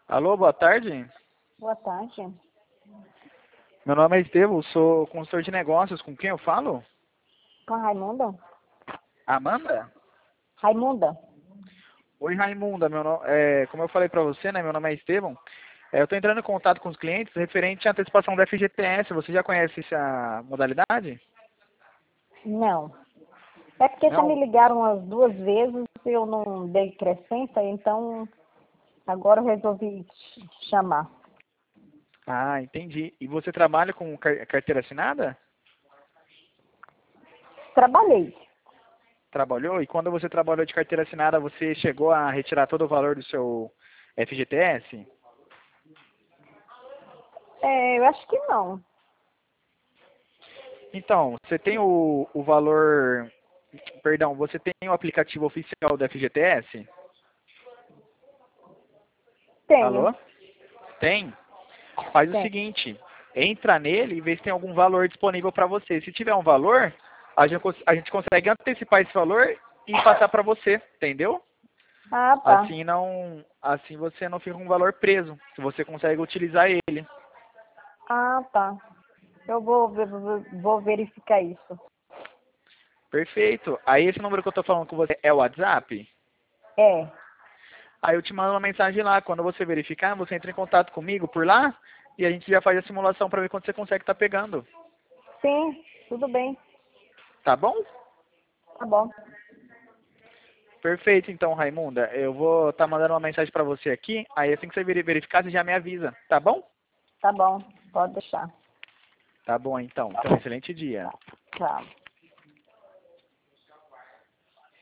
Alô, boa tarde. Boa tarde. Meu nome é Estevão, sou consultor de negócios. Com quem eu falo? Com a Raimunda? Amanda? Raimunda? Oi, Raimunda. Como eu falei para você, né? Meu nome é Estevão. Eu estou entrando em contato com os clientes referente à antecipação da FGTS. Você já conhece essa modalidade? Não. É porque já me Não? ligaram umas 2 vezes e eu não dei crescência, então agora eu resolvi chamar. Ah, entendi. E você trabalha com carteira assinada? Trabalhei. Trabalhou? E quando você trabalhou de carteira assinada, você chegou a retirar todo o valor do seu FGTS? Eu acho que não. Então, você tem o valor. Perdão, você tem o aplicativo oficial do FGTS? Tenho. Alô? Tem? Faz o Tem. seguinte, entra nele e vê se tem algum valor disponível para você. Se tiver um valor, a gente consegue antecipar esse valor e passar para você, entendeu? Ah, tá. Assim você não fica com um valor preso, se você consegue utilizar ele. Ah, tá. Eu vou verificar isso. Perfeito. Aí esse número que eu tô falando com você é o WhatsApp? É. Aí eu te mando uma mensagem lá. Quando você verificar, você entra em contato comigo por lá e a gente já faz a simulação para ver quanto você consegue estar pegando. Sim, tudo bem. Tá bom? Tá bom. Perfeito, então, Raimunda. Eu vou estar mandando uma mensagem para você aqui. Aí assim que você verificar, você já me avisa. Tá bom? Tá bom. Pode deixar. Tá bom, então. Então, excelente dia. Tchau.